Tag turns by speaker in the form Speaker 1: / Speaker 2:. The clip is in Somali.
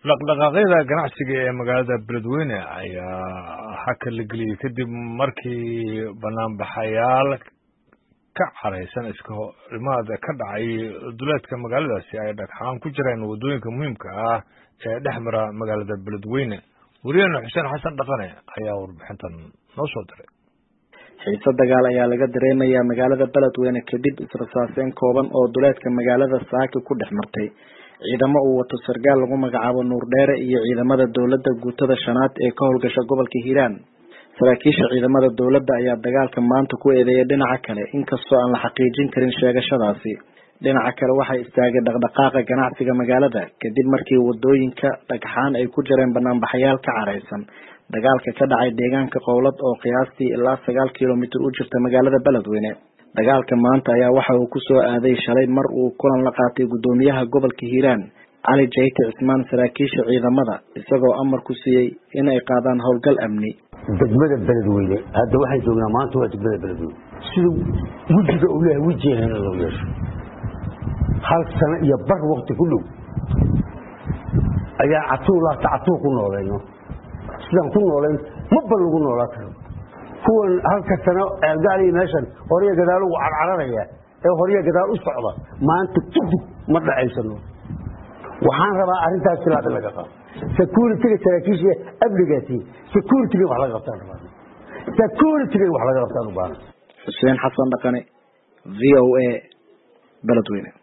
Speaker 1: dhaqdhaqaaqyada ganacsiga ee magaalada Beledweyne ayaa haka la geliyay kadib markii banaanbaxayaal ka careysan iska horimaad ka dhacay duleedka magaaladaasi ay dhagxaan ku jireen wadooyinka muhiimka ah ee dhexmara magaalada Beledweyne. Wariyana Xuseen Xasan Dhaqane ayaa warbixintan noo soo diray.
Speaker 2: xiisad dagaal ayaa laga dareemayaa magaalada Beledweyne kadib israasaaseen kooban oo duleedka magaalada Saaka ku dhex martay ciidamo uu wato sargaal lagu magacaabo Nuur Dheere iyo ciidamada dawladda guutada shanaad ee ka howlgasha gobolka Hiiraan. saraakiisha ciidamada dawladda ayaa dagaalka maanta ku eedeeyay dhinaca kale inkastoo aan la xaqiijin karin sheegashadaasi. dhinaca kale waxay istaagay dhaqdhaqaaqa ganacsiga magaalada kadib markii wadooyinka dhagxaan ay ku jireen banaanbaxayaal ka careysan dagaalka ka dhacay deegaanka Qowlad oo qiyaastii ilaa 9 kiiloomitir u jirta magaalada Beledweyne. dagaalka maanta ayaa waxa uu ku soo aaday shalay mar uu kulan la qaatay gudoomiyaha gobolka Hiiraan Cali Jeyte Cismaan saraakiisha ciidamada isagoo amar ku siiyay in ay qaadaan howlgal amni.
Speaker 3: degmada Beledweyne hadda waxay joognaa maanta waa degmada Beledweyne sidoo wajiga uu leeyahay wajigeena loo yeesho hal sano iyo bar waqti ku dhow ayaa catuul ku nooleeno sidaan ku nooleen ma bal lagu noolaa karo kuwan halka sano eelgaal iyo meeshan horiya gadaal ugu carcararaya ee horiya gadaal u socda maanta kadib ma dhacaysano. waxaan rabaa arrintaas silaada laga qabo security-ga saraakiisha amnigaasi security-ga wax laga qabtaan u baahan.
Speaker 2: Xuseen Xasan Dhaqane VOA Beledweyne.